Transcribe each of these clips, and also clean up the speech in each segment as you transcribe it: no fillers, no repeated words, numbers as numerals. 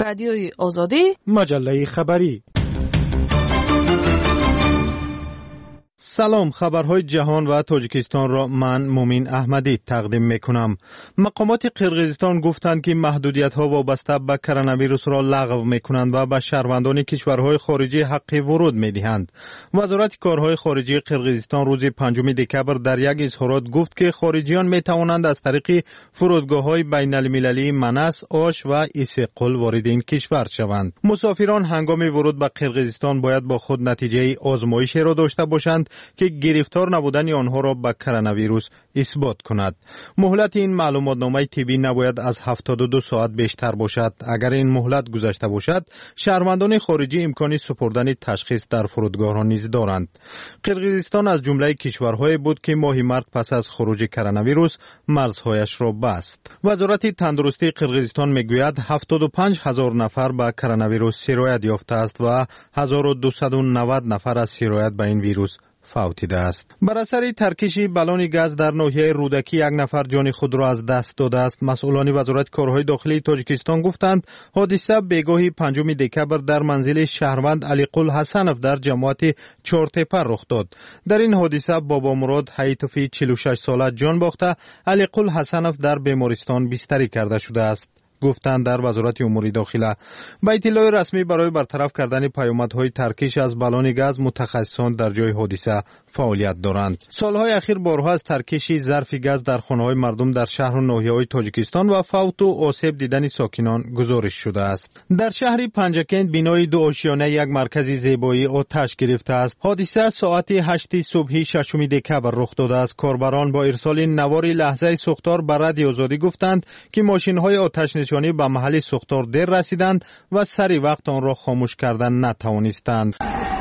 رادیوی آزادی، مجله خبری. سلام، خبرهای جهان و تاجیکستان را من مومین احمدی تقدیم میکنم. مقامات قرقیزستان گفتند که محدودیت‌ها وابسته به کرونا ویروس را لغو میکنند و به شهروندان کشورهای خارجی حق ورود میدهند. وزارت کارهای خارجی قرقیزستان روز 5 دکبر در یک اظهارات گفت که خارجیان میتوانند از طریق فرودگاه‌های بین‌المللی منس، آش و ایسقل وارد این کشور شوند. مسافران هنگام ورود به قرقیزستان باید با خود نتیجه آزمایشی را داشته باشند که گرفتار نبودن آنها را به کرونا ویروس اثبات کند. مهلت این معلوماتنامه طبی نباید از 72 ساعت بیشتر باشد. اگر این مهلت گذشته باشد، شهروندان خارجی امکان سپردن تشخیص در فرودگاه‌ها نیز دارند. قرقیزستان از جمله کشورهای بود که ماه مارس پس از خروج کرونا ویروس مرزهایش را بست. وزارت تندرستی قرقیزستان میگوید 75,000 نفر به کرونا ویروس سرایت یافته است و 1290 نفر از سرایت به این ویروس فوتیده است. بر اثر ترکش بالون گاز در ناحیه رودکی یک نفر جان خود را از دست داده است. مسئولان وزارت کارهای داخلی تاجیکستان گفتند حادثه بیگاه 5 دکبر در منزل شهروند علیقل حسنف در جماعت چهارتپه رخ داد. در این حادثه بابا مراد حیطفی 46 ساله جان باخته، علیقل حسنف در بیمارستان بستری کرده شده است. گفتند در وزارت امور داخله. با اطلاع رسمی برای برطرف کردن پیامدهای ترکش از بالون گاز، متخصصان در جای حادثه فعالیت دارند. سالهای اخیر بارها از ترکش ظرف گاز در خانه‌های مردم در شهر و ناحیه‌های تاجیکستان و فوت و آسیب دیدن ساکنان گزارش شده است. در شهر پنجکند بینای 2 آشیانه یک مرکز زیبایی آتش گرفته است. حادثه ساعت 8 صبح 6 دکبر رخ داده است. کاربران با ارسال نوار لحظه سوختار به رادیو آزادی گفتند که ماشین‌های آتش نشانی به محل سوختار دیر رسیدند و سری وقت آن را خاموش کردن نتوانستند.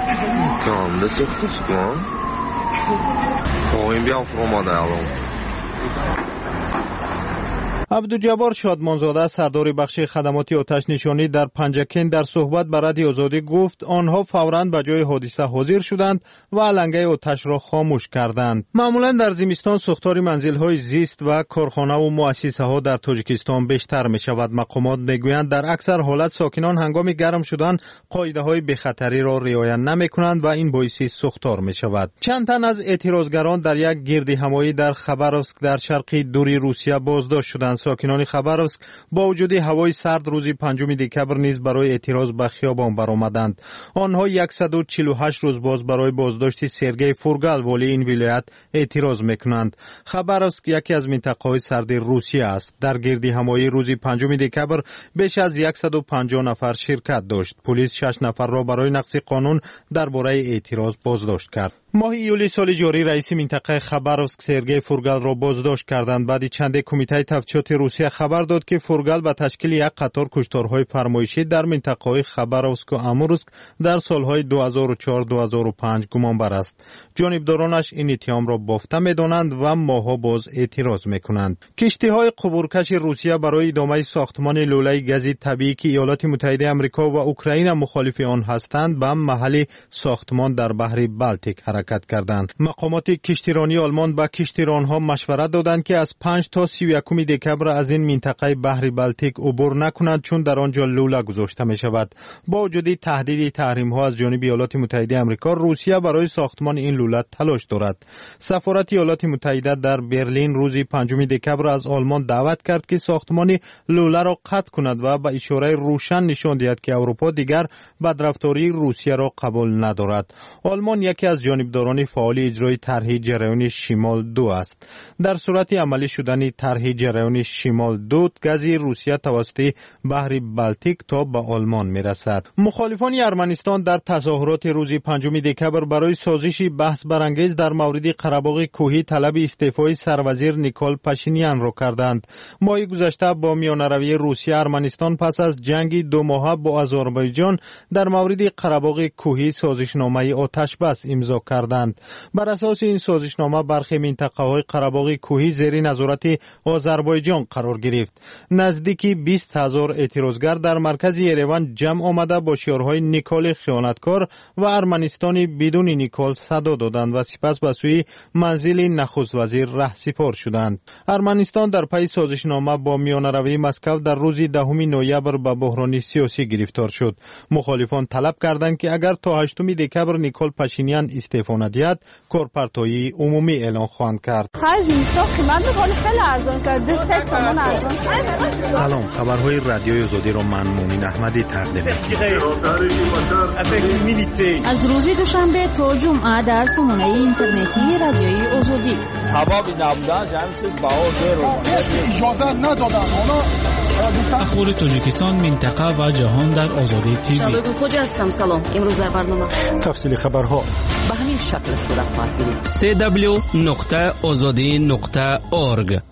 عبدالجبار شادمانزاده سردار بخش خدمات آتش نشانی در پنجکند در صحبت با رادیو آزادی گفت آنها فوراً به جای حادثه حاضر شدند و علنگه آتش را خاموش کردند. معمولاً در زمستان سوختار منزل‌های زیست و کارخانه و مؤسسه‌ها در تاجیکستان بیشتر می‌شود. مقامات می‌گویند در اکثر حالت ساکنان هنگام گرم شدن قاعده‌های بی‌خطری را رعایت نمی‌کنند و این باعث سوختار می‌شود. چند تن از اعتراضگران در یک گردهمایی در خبروسک در شرق دوری روسیه بازداشت شدند. ساکنان خبروسک با وجود هوای سرد روز 5 دکبر نیز برای اعتراض به خیابان برآمدند. آنها 148 روز باز برای بازداشت سرگئی فورگال والی این ولایت اعتراض میکنند. خبروسک یکی از منطقه‌های سرد روسیه است. در گردهمایی روز 5 دکبر بیش از 150 نفر شرکت داشت. پلیس 6 نفر را برای نقض قانون درباره اعتراض بازداشت کرد. ماه ایولی سال جاری رئیس منطقه خبروسک سرگئی فورگال را بازداشت کردند. بعد چند کمیته تفتیشات روسیه خبر داد که فورگال به تشکیل یک قطار کشتارهای فرمایشی در منطقه‌های خبروسک و امورسک در سالهای 2004-2005 گمانبر است. جانبدارانش این اتهام را بافته می‌دانند و ماه‌ها باز اعتراض می‌کنند. کشتی‌های قبورکش روسیه برای ادامه ساختمان لوله گاز طبیعی که ایالات متحده آمریکا و اوکراین مخالف آن هستند به محل ساختمان در بحر بالتیک حرکت کردند. مقامات کشتیرانی آلمان به کشتیرانها مشورت دادند که از 5 تا 31 دکبر از این منطقه بحر بالتیک عبور نکنند چون در آنجا لوله گذاشته می شود. با وجود تهدید تحریم ها از جانب ایالات متحده آمریکا، روسیه برای ساختمان این لوله تلاش دارد. سفارت ایالات متحده در برلین روز 5 دکبر از آلمان دعوت کرد که ساختمان لوله را قطع کند و با اشاره روشن نشان دهد که اروپا دیگر بدرفتاری روسیه را قبول ندارد. آلمان یکی از جانبداران فعال اجرای طرح جریان شمال 2 است. در صورت عملی شدن طرح جریان شمال 2 گاز روسیه توسط بحر بالتیک تا به آلمان میرسد. مخالفان ارمنستان در تظاهرات روز 5 دکبر برای سازش بحث برانگیز در مورد قره‌باغ کوهی طلب استعفای سروزیر نیکول پاشینیان را کردند. ماه گذشته با میانروی روسیه ارمنستان پس از جنگ 2 ماهه با آذربایجان در مورد قره‌باغ کوهی سازشنامه آتش بس امضا کردند. بر اساس این سازشنامه برخی منطقه‌های قره‌باغ کوهی زیر نظارت آذربایجان آذربایجان قرار گرفت. نزدیک 20,000 اعتراضگر در مرکز یریوان جمع آمده با شعارهای نیکول خیانتکار و ارمنستان بدون نیکول صدا دادند و سپس به سوی منزل نخست وزیر رهسپار شدند. ارمنستان در پی سازشنامه با میانروی مسکو در روز 10 نوامبر به بحران سیاسی گرفتار شد. مخالفان طلب کردند که اگر تا 8 دکبر نیکول پاشینیان استعفا ندهد، کارپرتایی عمومی اعلان خواهند کرد. سلام، خبرهای رادیوی آزادی را من مومن احمدی تقدیم می‌کنم. از روز دوشنبه تا جمعه در سامانه اینترنتی رادیوی آزادی. اخبار تاجیکستان، منطقه و جهان در آزادی تیوی. شبکه خوجا هستم. سلام. امروز در برنامه تفصیل خبرها به همین شکل صورت خواهد گرفت. www.azadi.org.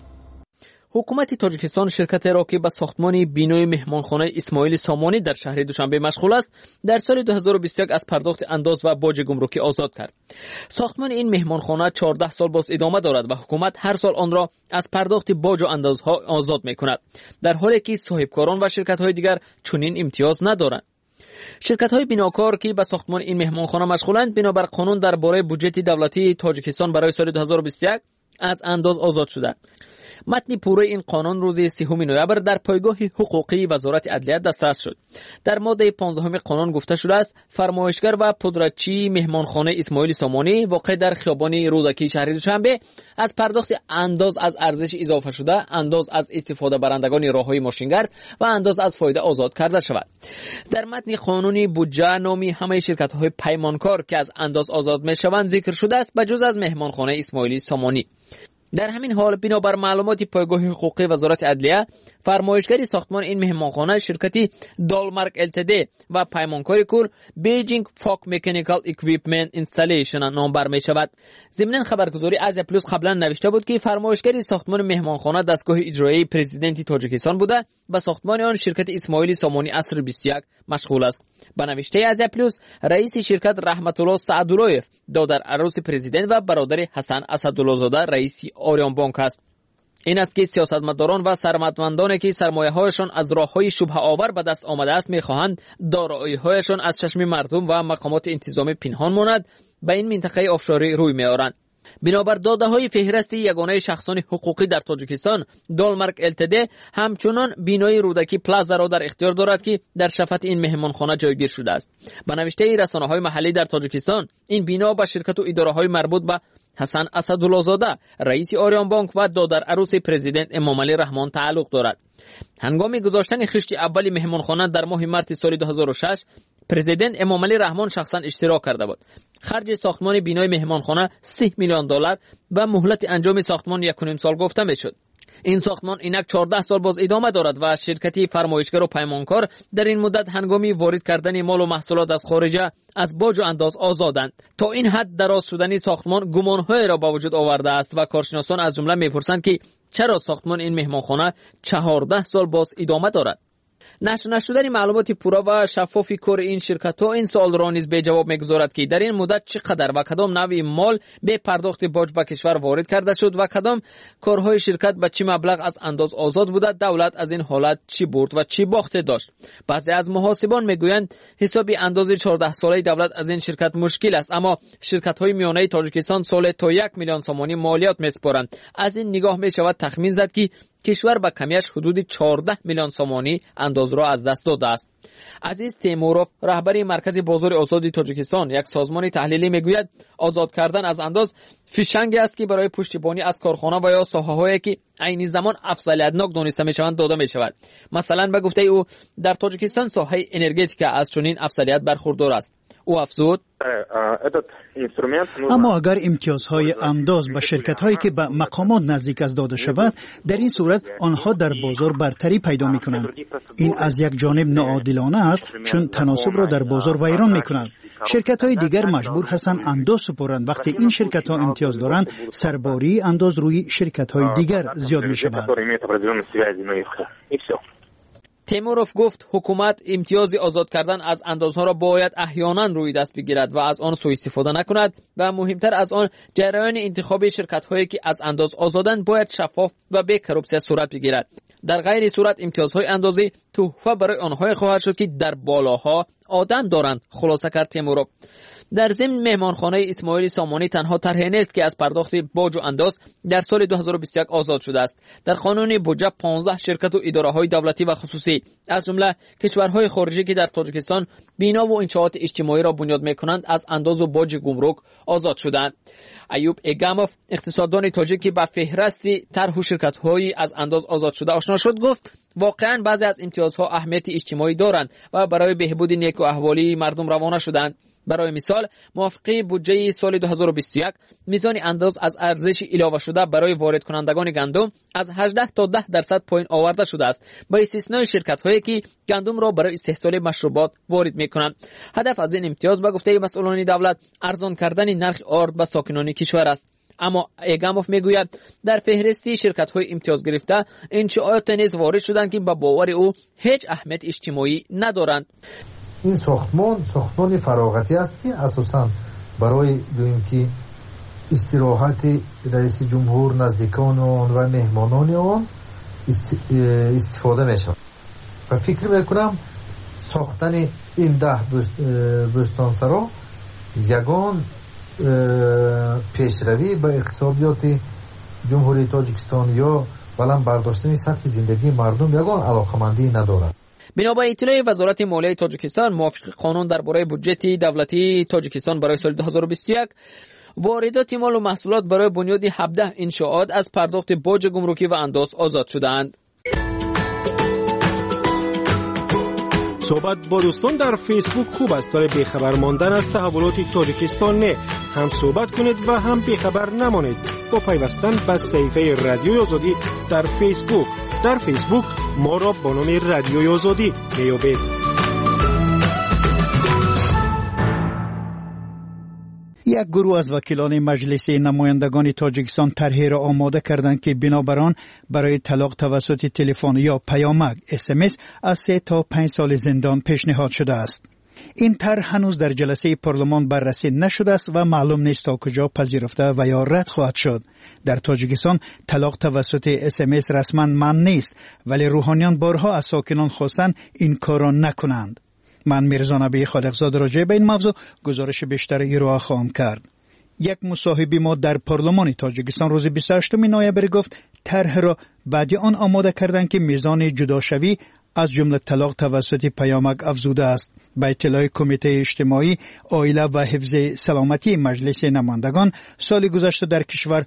حکومت تاجیکستان شرکت را که به ساختمان بینای مهمانخانه اسماعیل سامانی در شهر دوشنبه مشغول است، در سال 2021 از پرداخت انداز و باج گمرکی آزاد کرد. ساختمان این مهمانخانه 14 سال باز ادامه دارد و حکومت هر سال آن را از پرداخت باج و اندازها آزاد می‌کند، در حالی که صاحبکاران و شرکت‌های دیگر چنین امتیاز ندارند. شرکت‌های بناکار که به ساختمان این مهمانخانه مشغولند، بنابر قانون درباره بودجه دولتی تاجیکستان برای سال 2021 از انداز آزاد شدند. متن پوره این قانون روز 3 نوامبر در پایگاه حقوقی وزارت عدلیه دسترس شد. در ماده 15 قانون گفته شده است فرمایشگر و پودرچی مهمانخانه اسماعیل سامانی واقع در خیابان رودکی شهر دوشنبه از پرداخت انداز از ارزش اضافه شده، انداز از استفاده برندگان راههای ماشینگرد و انداز از فایده آزاد کرده شود. در متن قانونی بودجه نامی همه شرکت‌های پیمانکار که از انداز آزاد می‌شوند ذکر شده است، بجز از مهمانخانه اسماعیل سامانی. در همین حال بنابر معلومات پایگاه حقوقی وزارت عدلیه، فرمایشگری ساختمان این مهمانخانه شرکتی دالمارک LTD و پیمانکار کل بیجینگ فاک مکانیکال اکویپمنت اینستالیشن نام بر می شود. ضمن خبرگزاری آزیا پلوس قبلا نوشته بود که فرمایشگری ساختمان مهمانخانه دستگاه اجرایی پرزیدنت تاجیکستان بوده و ساختمان آن شرکت اسماعیل سامانی عصر 21 مشغول است. با نوشته آزیا پلوس، رئیس شرکت رحمت الله سعداللهیف دادر عروس پرزیدنت و برادر حسن اسدالله زاده رئیس آریان بانک است. این است که سیاستمداران و ثروتمندانی که سرمایه‌هایشان از راه‌های شبهه آور به دست آمده است می‌خواهند دارایی‌هایشان از چشم مردم و مقامات انتظامی پنهان ماند، به این منطقه آفشاری روی می‌آورند. بنابر داده‌های فهرست یگانه شخصان حقوقی در تاجیکستان، دالمارک LTD همچنان بینای رودکی پلازا را در اختیار دارد که در شفت این مهمانخانه جایگیر شده است. به نوشته رسانه‌های محلی در تاجیکستان، این بنا به شرکت و اداره‌های مربوط به حسن اسدالله زاده رئیس آریان بانک و دادر عروس پرزیدنت امام علی رحمان تعلق دارد. هنگام گذاشتن خشت اول مهمانخانه در ماه مارس سال 2006، پرزیدنت امام علی رحمان شخصا اشتراک کرده بود. خرج ساختمان بینای مهمانخانه $30 میلیون و مهلت انجام ساختمان 1.5 سال گفته میشد. این ساختمان اینک 14 سال باز ادامه دارد و شرکتی فرمایشگر و پیمانکار در این مدت هنگامی وارد کردن مال و محصولات از خارجه از باج و انداز آزادند. تا این حد دراز شدن ساختمان گمان‌های را به وجود آورده است و کارشناسان از جمله میپرسند که چرا ساختمان این مهمانخانه 14 سال باز ادامه دارد. نشر نشدن معلومات پورا و شفاف کار این شرکت ها این سوال را نیز به جواب میگذارد که در این مدت چقدر و کدام نوع مال به پرداخت باج به کشور وارد کرده شد و کدام کارهای شرکت به چه مبلغ از انداز آزاد بوده، دولت از این حالت چی برد و چی باخت داشت. بعضی از محاسبان میگویند حساب انداز 14 ساله دولت از این شرکت مشکل است، اما شرکت های میانه تاجیکستان سال تا 1 میلیون سامانی مالیات میسپارند. از این نگاه میشود تخمین زد که کشور به کمیش حدود 14 میلیون سامانی انداز را از دست داده است. عزیز تیموروف، رهبر مرکز بازار آزاد تاجیکستان، یک سازمان تحلیلی میگوید آزاد کردن از انداز فیشنگی است که برای پشتیبانی از کارخانه و یا ساحه‌هایی که عین زمان افضلیت‌ناک دانسته میشوند داده میشود. مثلا به گفته او در تاجیکستان ساحه انرژتیک از چنین افضلیت برخوردار است. او افزود اما اگر امتیازهای انداز به شرکت‌هایی که به مقامات نزدیک است داده شود، در این صورت آنها در بازار برتری پیدا می‌کنند. این از یک جانب ناعادلانه است چون تناسب را در بازار ویران می‌کند. شرکت‌های دیگر مجبور هستند انداز سپارند. وقتی این شرکت‌ها امتیاز دارند، سرباری انداز روی شرکت‌های دیگر زیاد می‌شود. تیموروف گفت حکومت امتیاز آزاد کردن از اندازها را باید احیانا روی دست بگیرد و از آن سوء استفاده نکند و مهمتر از آن جریان انتخابی شرکت‌هایی که از انداز آزادند باید شفاف و بی کروپسیا صورت بگیرد. در غیر صورت امتیازهای اندازی تحفه برای آنها خواهد شد که در بالاها آدم دارند، خلاصه کرد تیموروف. در ضمن مهمانخانه اسماعیل سامانی تنها طرحی نیست که از پرداخت باج و انداز در سال 2021 آزاد شده است. در قانون بودجه 15 شرکت و اداره‌های دولتی و خصوصی از جمله کشورهای خارجی که در تاجیکستان بنا و انشاءات اجتماعی را بنیاد می‌کنند از انداز و باج گمرک آزاد شدند. ایوب اگاموف اقتصاددان تاجیک که به فهرست طرح و شرکت‌های از انداز آزاد شده آشنا شد گفت واقعاً بعضی از امتیازها اهمیت اجتماعی دارند و برای بهبود نیک و احوالی مردم روانه شدند. برای مثال موافقه بودجه سال 2021 میزان انداز از ارزش اضافه شده برای وارد کنندگان گندم از 18 تا 10% پایین آورده شده است، با استثنای شرکت‌هایی که گندم را برای استحصال مشروبات وارد می‌کنند. هدف از این امتیاز به گفته مسئولان دولت ارزان کردن نرخ آرد به ساکنان کشور است. اما اگاموف میگوید در فهرستی شرکت‌های امتیاز گرفته انشاءات نیز وارد شدند که به باور او هیچ اهمیت اجتماعی ندارند. این ساختمان فراغتی است که اساساً برای دویم که استراحت رئیس جمهور، نزدیکان آن و مهمانان آن استفاده میشود و فکر میکنم ساختن این 10 بستانسرا یگان پیشروی به اقتصادیات جمهوری تاجیکستان یا بلند برداشتن سطح زندگی مردم یگان علاقمندی ندارد. بنابر اطلاع وزارت مالیه تاجیکستان، موافق قانون درباره بودجه دولتی تاجیکستان برای سال 2021 واردات مال و محصولات برای بنیاد 17 انشاءات از پرداخت باج گمرکی و انداز آزاد شدند. صحبت با دوستان در فیسبوک خوب است، برای بیخبر ماندن از تحولات تاجیکستان نه، هم صحبت کنید و هم بیخبر نمانید با پیوستن به صفحه رادیوی آزادی در فیسبوک. در فیسبوک ما را با نام رادیوی آزادی میابید. یک گروه از وکیلان مجلس نمایندگان تاجیکستان طرحی را آماده کردند که بنابر آن برای طلاق توسط تلفن یا پیامک SMS از 3 تا 5 سال زندان پیشنهاد شده است. این طرح هنوز در جلسه پارلمان بررسی نشده است و معلوم نیست تا کجا پذیرفته و یا رد خواهد شد. در تاجیکستان طلاق توسط SMS رسما ممنوع نیست، ولی روحانیان بارها از ساکنان خواستند این کار را نکنند. من میرزا نبی خالقزاده راجع به این موضوع گزارش بیشتری را خواهم کرد. یک مصاحبه ما در پارلمان تاجیکستان روز 28 نوامبر گفت طرح را بعد آن آماده کردند که میزان جداشوی از جمله طلاق توسط پیامک افزوده است. به اطلاع کمیته اجتماعی، عائله و حفظ سلامتی مجلس نمایندگان، سال گذشته در کشور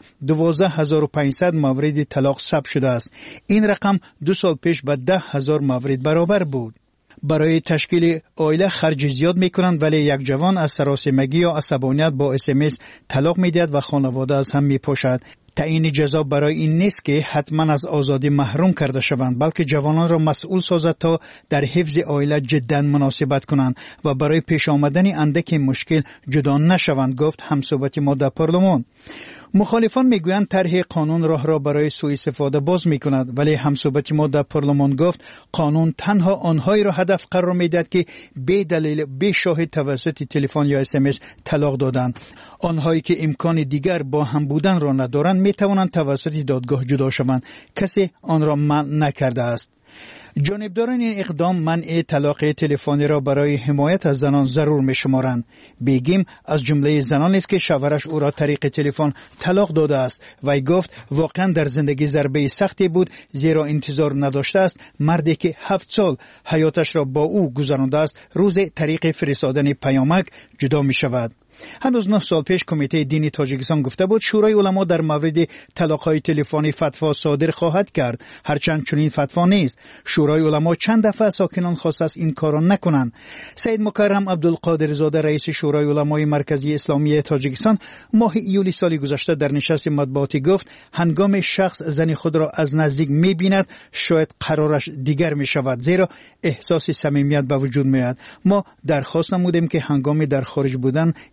12500 مورد طلاق ثبت شده است. این رقم 2 سال پیش به 10,000 مورد برابر بود. برای تشکیل عائله خرج زیاد میکنند، ولی یک جوان از سراسیمگی یا عصبانیت با SMS طلاق میدهد و خانواده از هم میپاشد. تعیین جزا برای این نیست که حتما از آزادی محروم کرده شوند، بلکه جوانان را مسئول سازد تا در حفظ عائله جدا مناسبت کنند و برای پیش آمدن اندک مشکل جدا نشوند، گفت همصحبت ما در پارلمان. مخالفان میگویند طرح قانون راه را برای سوء استفاده باز میکند، ولی همصحبت ما در پارلمان گفت قانون تنها آنهایی را هدف قرار میدهد که بی دلیل بی شاهد توسط تلفن یا SMS طلاق دادند. آنهایی که امکان دیگر با هم بودن را ندارند میتوانند توسط دادگاه جدا شوند. کسی آن را منع نکرده است. جانبداران این اقدام منع طلاق تلفنی را برای حمایت از زنان ضرور می‌شمارند. بیگم از جمله زنان است که شوهرش او را طریق تلفن طلاق داده است. وی گفت واقعا در زندگی ضربه سختی بود، زیرا انتظار نداشته است مردی که 7 سال حیاتش را با او گذرانده است روز طریق فرستادن پیامک جدا می شود. هنوز 9 سال پیش کمیته دینی تاجیکستان گفته بود شورای علما در مورد طلاق‌های تلفنی فتوا صادر خواهد کرد، هرچند چنین فتوا نیست. شورای علما چند دفعه ساکنان خواست است این کار را نکنند. سید مکرم عبدالقادر زاده رئیس شورای علمای مرکزی اسلامی تاجیکستان ماه ایول سال گذشته در نشست مطبوعاتی گفت هنگام شخص زن خود را از نزدیک می‌بیند شاید قرارش دیگر می‌شود، زیرا احساس صمیمیت به وجود میاد. ما درخواست نمودیم که هنگام در خارج بودن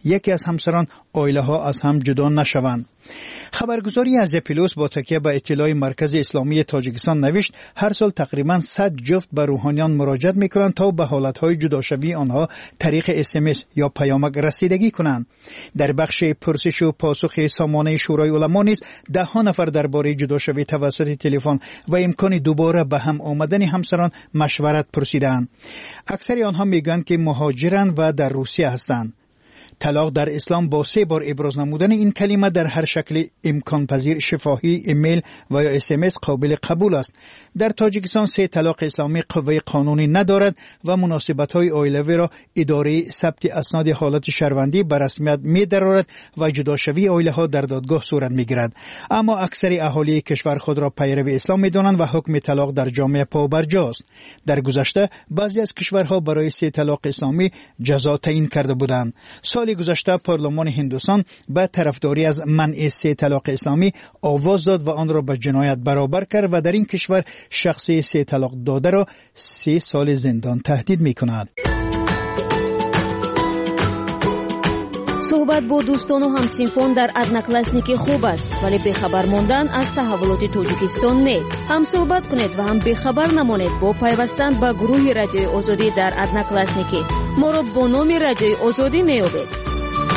یکی از همسران عائله ها از هم جدا نشوند. خبرگزاری از اپیلوس با تکیه به اطلاع مرکز اسلامی تاجیکستان نوشت هر سال تقریبا 100 جفت به روحانیان مراجعت میکنند تا به حالتهای جداشوی آنها طریق SMS یا پیامک رسیدگی کنند. در بخش پرسش و پاسخ سامانه شورای علما نیز 10 نفر درباره جداشوی توسط تلفن و امکان دوباره به هم آمدن همسران مشورت پرسیدند. اکثر آنها میگویند که مهاجرند و در روسیه هستند. طلاق در اسلام با 3 بار ابراز نمودن این کلمه در هر شکل امکان پذیر شفاهی، ایمیل و یا SMS قابل قبول است. در تاجیکستان 3 طلاق اسلامی قوه قانونی ندارد و مناسبت‌های عائلوی را اداره ثبت اسناد حالت شهروندی به رسمیت می‌درآورد و جداشوی عائله‌ها در دادگاه صورت می‌گیرد. اما اکثر اهالی کشور خود را پیرو اسلام می‌دانند و حکم طلاق در جامعه پابرجاست. در گذشته بعضی از کشورها برای 3 طلاق اسلامی جزا تعیین کرده بودند. سال گذشته پارلمان هندوستان به طرفداری از منع 3 طلاق اسلامی آواز داد و آن را به جنایت برابر کرد و در این کشور شخص 3 طلاق داده را 3 سال زندان تهدید می‌کند. صحبت با دوستان و همسینفان در ادناکلاسنیکی خوب است، ولی بخبر ماندن از تحولات تاجیکستان نه. هم صحبت کنید و هم بخبر نمانید با پیوستن به گروه رادیوی آزادی در ادناکلاسنیکی. ما را با نام رادیوی آزادی میابید.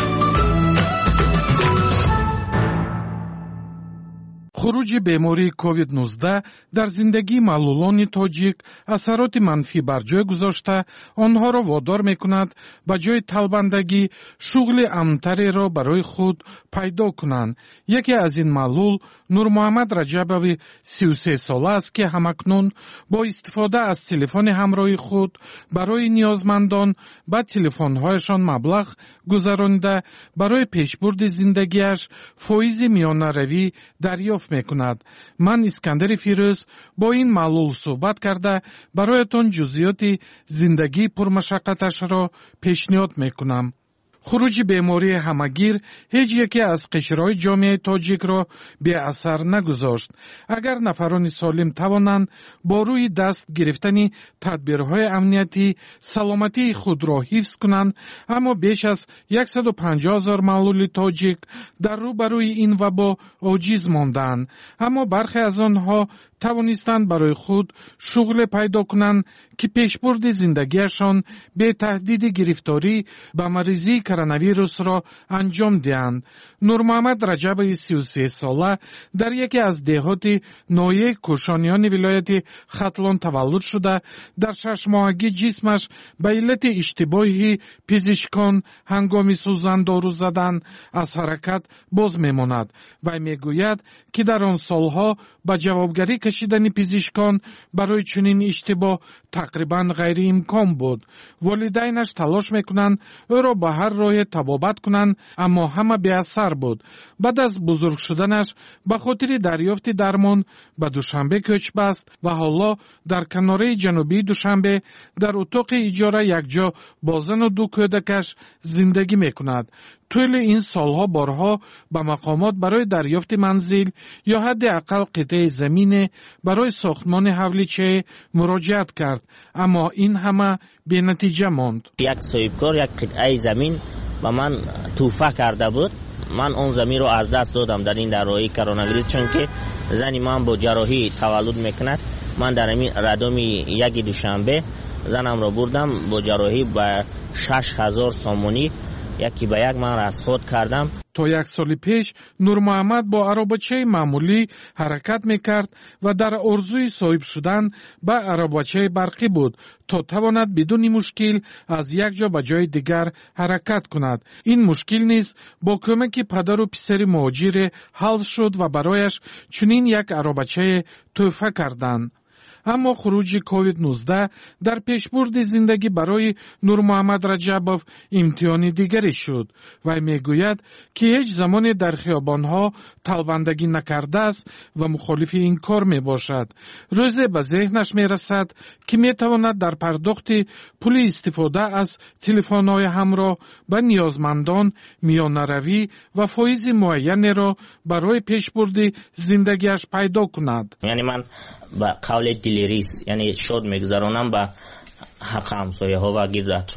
خروج بیماری کووید 19 در زندگی معلولان تاجیک اثرات منفی بر جای گذاشته آنها را وادار میکند به جای طلبندگی شغل امن‌تری را برای خود پیدا کنند. یکی از این معلول نور محمد رجبوی 33 ساله است که همکنون با استفاده از تلفن همراه خود برای نیازمندان به تلفن‌هایشان مبلغ گذرانده برای پیشبرد زندگیش فایز میانه‌روی دریافت میکند. من اسکندر فیروز با این معلول صحبت کرده برایتان جزئیات زندگی پرمشقتش را پیشنهاد میکنم. خروج بیماری همگیر هیچ یکی از قشرهای جامعه تاجیک را به اثر نگذاشت. اگر نفران سالم توانند با روی دست گرفتن تدبیرهای امنیتی سلامتی خود را حفظ کنند، اما بیش از 150,000 معلول تاجیک در روبروی این وبا عاجز ماندند. اما برخی از آنها توانستند برای خود شغل پیدا کنند که پیشبرد زندگیشان به تهدید گرفتاری به مریضی کرونا ویروس را انجام دهند. نور محمد رجبی 33 ساله در یکی از دهات ناحیه کوشانیان ولایت ختلان تولد شده در 6 ماهگی جسمش به علت اشتباهی پزشکان هنگام سوزن دارو زدن از حرکت باز میماند و میگوید که در آن سالها با جوابگری کشیدن پزشکان برای چنین اشتباه تقریبا غیر امکان بود. والدینش تلاش میکنند او را به هر راه تبابت کنند، اما همه بی اثر بود. بعد از بزرگ شدنش به خاطر دریافت درمان به دوشنبه کوچ بست و حالا در کناره جنوبی دوشنبه در اتاق اجاره یک جا با زن و 2 کودکش زندگی میکند. طول این سالها بارها به مقامات برای دریافت منزل یا حداقل قطعه زمین برای ساختمان حولیچه مراجعت کرد، اما این همه بی نتیجه ماند. یک صاحبکار یک قطعه زمین به من توفه کرده بود. من اون زمین رو از دست دادم در این دوران کرونا ویروس، چون که زنی من با جراحی تولد میکند. من در ردام یک دوشنبه زنم رو بردم با جراحی به 6,000 سامانی یکی به یک من رصد کردم. تا 1 سال پیش نور محمد با عربچه معمولی حرکت میکرد و در آرزوی صاحب شدن به عربچه برقی بود تا تواند بدون مشکل از یک جا به جای دیگر حرکت کند. این مشکل نیز با کمک پدر و پسر مهاجر حل شد و برایش چنین یک عربچه تحفه کردند. اما خروج کووید 19 در پیشبرد زندگی برای نور محمد رجبوف امتحان دیگری شد و میگوید که هیچ زمان در خیابانها طلبندگی نکرده است و مخالف این کار می باشد. روزی به ذهنش می رسد که می تواند در پرداخت پول استفاده از تلفن‌های همراه به نیازمندان میانه‌روی و فایز معین را برای پیشبرد زندگیش پیدا کند. یعنی من با قول دلیریس یعنی شد میگذرانم با حق همسایه ها و گرد اطراف.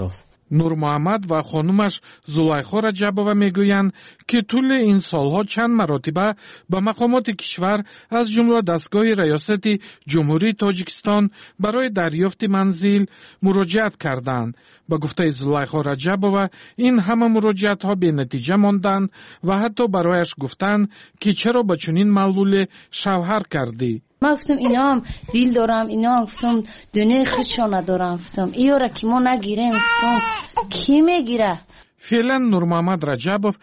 نور محمد و خانمش زلیخا رجبова میگویند که طول این سالها چند مرتبه به مقامات کشور از جمله دستگاه ریاست جمهوری تاجیکستان برای دریافت منزل مراجعت کردند. به گفته زلیخا رجبова این همه مراجعت ها به نتیجه ماندند و حتی برایش گفتند که چرا به چنین معلول شوهر کردی. من گفتم اینا هم دیل دارم، اینا هم گفتم دنیای خودشان ندارم، گفتم ایو را که ما نگیریم، گفتم کی میگیره؟ فعلا نور محمد رجبов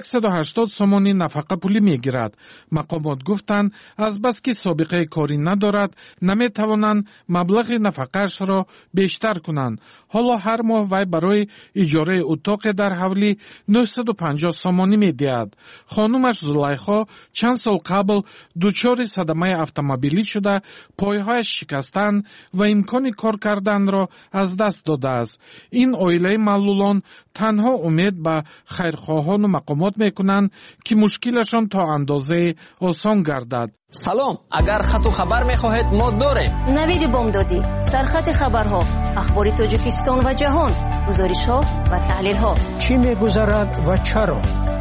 180 سومانی نفقه پولی میگیرد. مقامات گفتند از بس که سابقه کاری ندارد نمیتوانند مبلغ نفقه‌اش را بیشتر کنند. حالا هر ماه وی برای اجاره اتاق در حوالی 950 سومانی میدهد. خانمش زلیخا چند سال قبل دچار صدمه اتومبیلی شده پایهایش شکستند و امکان کار کردن را از دست داده است. این عائله معلولان تنها امید به خیرخواهان و مقامات میکنند که مشکلشان تا اندازه آسان گردد. سلام، اگر خط و خبر میخواهید ما داریم. نوید بامدادی، سرخط خبرها، اخبار تاجیکستان و جهان، گزارش‌ها و تحلیل‌ها. چی میگذرد و چرا؟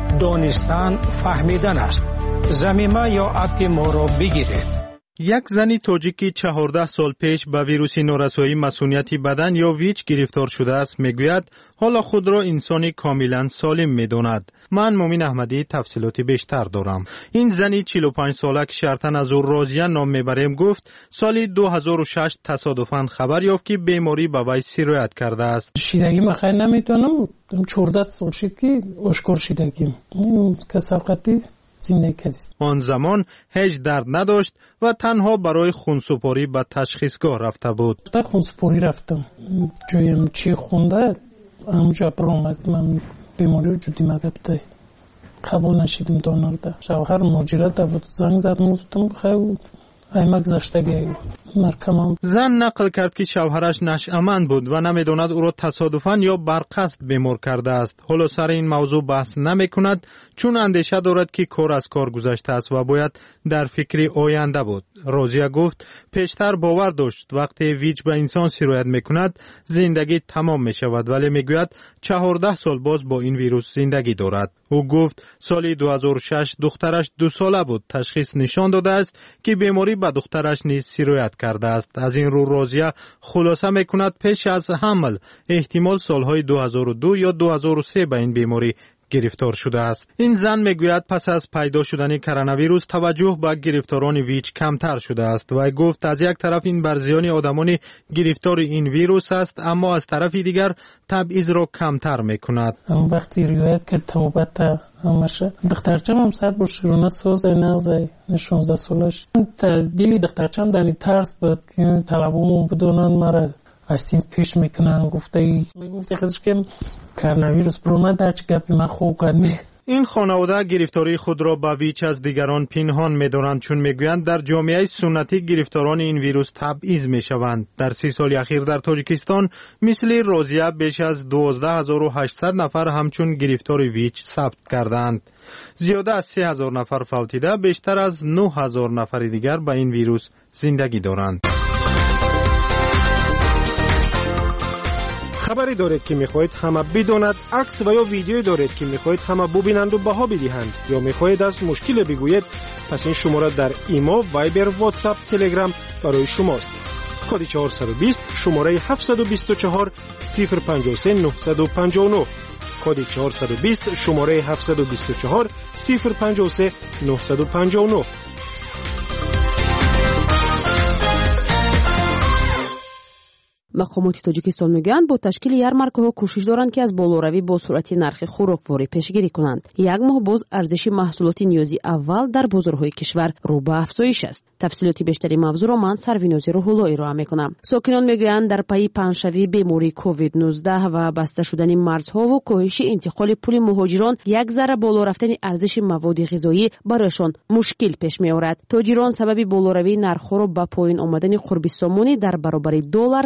دانستن فهمیدن است. ضمیمه یا اپ ما را بگیرید. یک زنی تاجیکی 14 سال پیش به ویروس نورسایی مسئولیت بدن یا ویچ گرفتار شده است میگوید حالا خود را انسانی کاملا سالم میداند. من مومین احمدی تفصیلاتی بیشتر دارم. این زنی 45 ساله که شرطاً از او راضیه نام میبریم گفت سال 2006 تصادفاً خبر یافت که بیماری به وی سیرایت کرده است. شیدگی من خیلی نمیتونم 14 سال شد که اشکار شیدگیم کسافتی زندگی کردیست. آن زمان هیچ درد نداشت و تنها برای خونسپاری به تشخیصگاه رفته بود. خونسپاری رفتم جویم چی خونده همجا برآمد من بیماری وجودی مدبته قبول نشیدم دانرده شوهر مهاجرت بود زنگ زدم گفتم خیلی ایمک زشتگی مرکمم. زن نقل کرد که شوهرش نشأمند بود و نمیداند او را تصادفاً یا برقصد بیمار کرده است. حالا سر این موضوع بحث نمی کند چون اندیشه دارد که کار از کار گذشته است و باید در فکر آینده بود. راضیه گفت پیشتر باور داشت وقتی ویچ به انسان سیرایت می کند زندگی تمام می شود ولی می گوید 14 سال باز با این ویروس زندگی دارد. او گفت سال 2006 دخترش 2 ساله بود. تشخیص نشان داده است که بیماری به دخترش نیز سیرایت کرده است. از این رو راضیه خلاصه می کند پیش از حمل احتمال سالهای 2002 یا 2003 به این بیماری گرفتار شده است. این زن میگوید پس از پیدا شدن کرونا ویروس توجه به گرفتاران ویچ کمتر شده است و گفت از یک طرف این بر زیان آدمان گرفتار این ویروس است اما از طرف دیگر تبعیض را کمتر میکند. وقتی روایت کرد توبت همش دخترچم هم سر با شیرونه سوز نغزه 16 سالش دیلی دخترچم دنی ترس بود که طلبومون بدونن مرا از این پیش میکنن گفته خودش که کرونا ویروس برو در چه گپی من خوب قدمی. این خانواده گرفتاری خود را به ویچ از دیگران پنهان می‌دارند چون میگویند در جامعه سنتی گرفتاران این ویروس تبعیض میشوند. در 30 سال اخیر در تاجیکستان مثل راضیه بیش از 12800 نفر همچون گرفتار ویچ ثبت کردند. زیاده از 3000 نفر فوتیده، بیشتر از 9000 نفر دیگر به این ویروس زندگی دارند. خبری دارید که میخواهید همه بداند، عکس و یا ویدیویی دارید که میخواهید همه ببینند و بها بدهند یا میخواهید از مشکل بگویید، پس این شماره در ایما، وایبر، واتساپ، تلگرام برای شماست. کد 420 شماره 724 053 959 کد 420 شماره 724 053 959. مقامات تاجیکستان میگویند با تشکیل یارمارکاها کوشش دارند که از بالوروی با سرعت نرخ خوراکواری پیشگیری کنند. یک ماه باز ارزش محصولات نیازی اول در بازارهای کشور رو به افزایش است. تفصیلات بیشتری موضوع را من سرویناز روح‌الله ارائه میکنم. ساکنان میگویند در پی پنجشوی بیماری کووید 19 و بسته شدن مرزها و کاهش انتقال پول مهاجران یک ذره بالا رفتن ارزش مواد غذایی برایشان مشکل پیش میآورد. تاجران سبب بالوروی نرخ‌ها را به پایین آمدن قرب سامانی در برابر دلار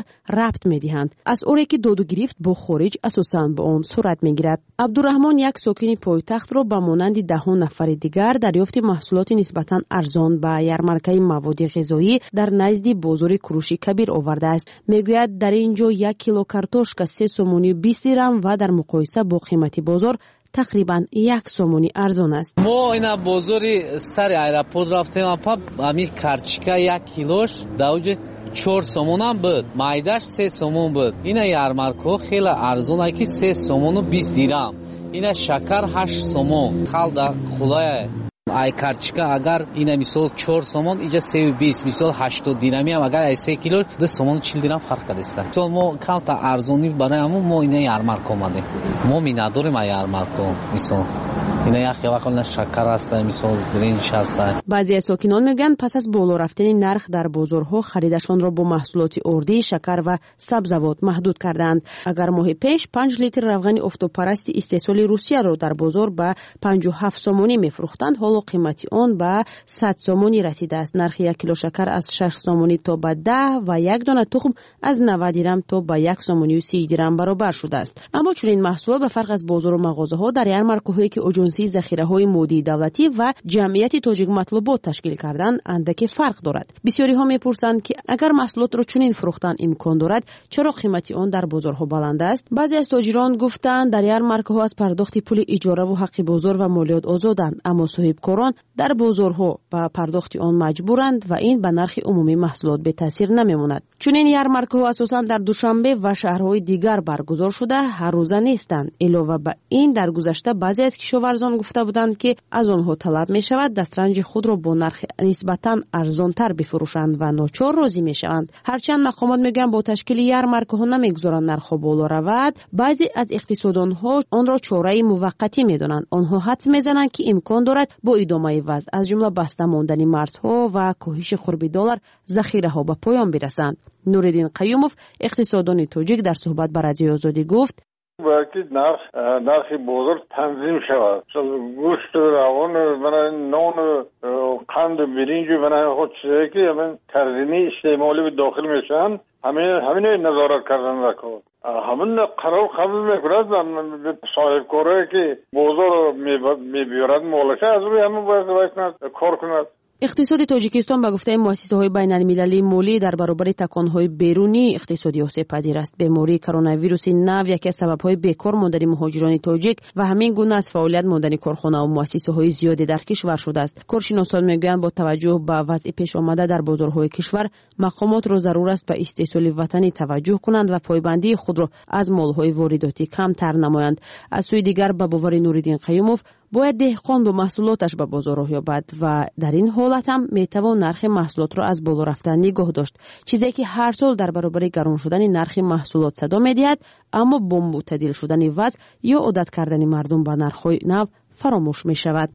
ربط می‌دهند. از اوری که دادو گرفت با خارج اساساً به آن صورت می‌گیرد. عبدالرحمن یک ساکن پایتخت را به مانند دهان نفر دیگر دریافت محصولات نسبتاً ارزان به یارمارکه مواد غذایی در نزد بازار کروشی کبیر آورده است. میگوید در اینجا 1 کیلو کارتوشکا 3 سومونی 20 درم و در مقایسه با قیمت بازار تقریبا 1 سومونی ارزان است. ما اینا بازاری استر ایرپورت رفتیم اپا همین کارتشکا 1 کیلوش دوج 4 سومون هم بود، مایداش 3 سومون بود. اینا یارمارکا خیلی ارزانه که 3 سومون و 20 درم. اینا شکر 8 سومون. خالدا خدای ای کارتشکا اگر اینا مثال 4 سومون اینجا 320 مثال 80 درمی هم اگر 3 کیلو 2 سومون 40 درم فرق داشته. تو ما کم تا ارزونی برای ما اینا یارمارکا اومده. ما می نداریم یارمارکا مثال اینا یک وقت شکر است مثال برنج است. بعضی از ساکنان میگن پس از بالا رفتن نرخ در بازارها خریدشان را با محصولات اردی، شکر و سبزیجات محدود کردند. اگر ماه پیش 5 لیتر روغن افتوپرست استحصال روسیه را در بازار به 57 سومونی میفروختند، حالا قیمت آن به 100 سومونی رسیده است. نرخ 1 کیلو شکر از 6 سومونی تا به 10 و یک دانه تخم از 90 درم تا به 1 سومونی و 30 درم برابر شده است. اما چون این محصولات به فرق از بازار و مغازه‌ها در یارمارکه‌هایی که اجنسی ذخیره‌های مودی دولتی و جمعیت تاجیک مطلوبات تشکیل کردن اندکی فرق دارد. بسیاری ها میپرسند که اگر محصولات را چنین فروختن امکان دارد چرا قیمت آن در بازارها بلند است؟ بعضی از تاجران گفتند در یارمارکه‌ها از پرداخت پول اجاره و حق بازار و مالیات آزادند، اما صاحبکاران در بازارها به پرداخت آن مجبورند و این به نرخ عمومی محصولات به تاثیر نمیماند. چون این یارمارکه‌ها اساساً در دوشنبه و شهرهای دیگر برگزار شده هر روزه نیستند. علاوه بر این در گذشته بعضی از کشاورزان گفته بودند که از آنها طلب می شود دسترنج خود را با نرخ نسبتاً ارزانتر بفروشند و ناچار راضی می شوند. هرچند مقامات میگن با تشکیل یارمارکه‌ها نمیگذارند نرخ بالا رود، بعضی از اقتصاددانها آن را چاره موقتی میدانند. آنها حدس میزنند که امکان دارد با ادامه وضع از جمله بسته ماندن مرزها و کاهش قرب دلار ذخیره ها به پایان برسند. نوردین قیوموف اقتصاددان تاجیک در صحبت با رادیو آزادی گفت باید نرخ بازار تنظیم شود. گوشت روان برای نان قند برنج برای خود چیزایی که ترزینی استعمالی به داخل میشن همین نظارت کردن رکود. همین قرار قبول میکند صاحبکارایی که بازار میبیارد مالشه از روی همین باید کار کند. اقتصاد تاجیکستان به گفته مؤسسه‌های بین‌المللی مالی در برابر تکان‌های بیرونی اقتصادی آسیب‌پذیر است. بیماری کرونا ویروس نو یکی از سبب‌های بیکار ماندن مهاجران تاجیک و همین گونه از فعالیت ماندن کارخانه و مؤسسه‌های زیادی در کشور شده است. کارشناسان میگویند با توجه به وضع پیش آمده در بازارهای کشور مقامات را ضرور است به استحصال وطنی توجه کنند و پایبندی خود را از مال‌های وارداتی کمتر نمایند. از سوی دیگر به باور نوردین قیوموف باید دهقان با محصولاتش به بازار راه یابد و در این حالت هم میتوان نرخ محصولات را از بالا رفتن نگاه داشت، چیزی که هر سال در برابر گران شدن نرخ محصولات صدا میدهد، اما با معتدل شدن وضع یا عادت کردن مردم به نرخ‌های نو فراموش می شود.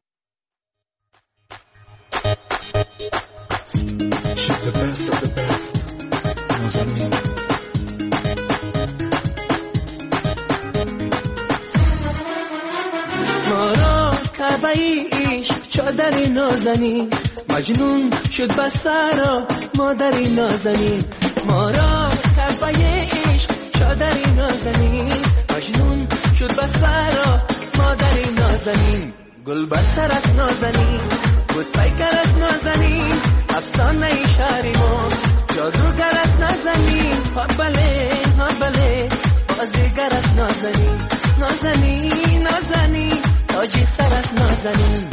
چادری نازنی مجنون شد بسرا مادری نازنی ما را کربای عشق چادری نازنی مجنون شد بسرا مادری نازنی گل بسرت نازنی بود پیکرت نازنی افسانه شهری ما جادوگرت نازنی ها بله بازیگرت نازنی نازنی تاجی سرت نازنی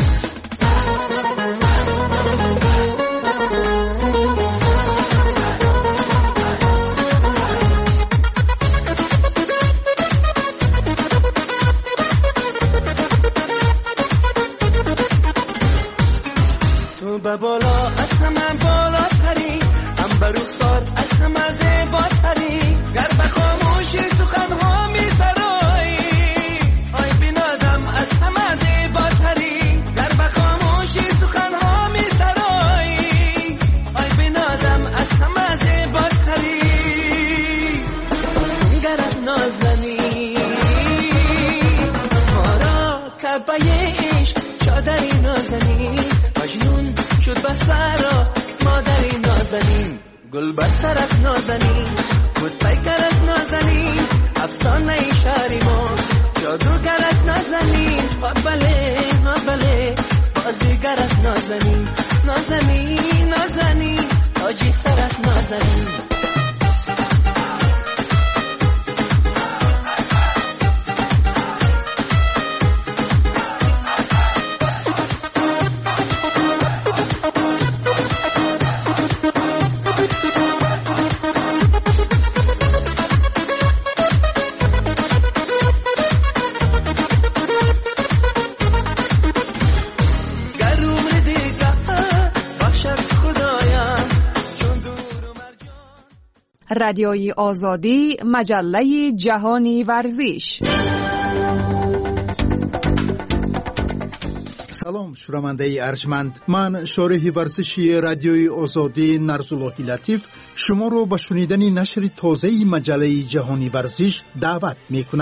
تو به بالا از همه بالا تری هم به رخسار از همه زیبا تری گر به خاموشی سخنها می سرایی آی بنازم از همه زیبا تری گر به خاموشی سخنها می سرایی آی بنازم از همه زیبا تری گرت نازنی ما را کعبه عشق چادری نازنی مجنون شد بسرا مادری نازنین گل بسرت نازنین بود پیکر از نازنین افسانه شهری ما جادوگر از نازنین بله بازیگر از نازنین نازنین تاجی سر از نازنین رادیوی آزادی، مجله جهانی ورزش. سلام شنونده ارجمند، من شارح ورزشی رادیوی آزادی نرزاللهی لطیف شما رو به شنیدن نشر تازه مجله جهانی ورزش دعوت میکنم.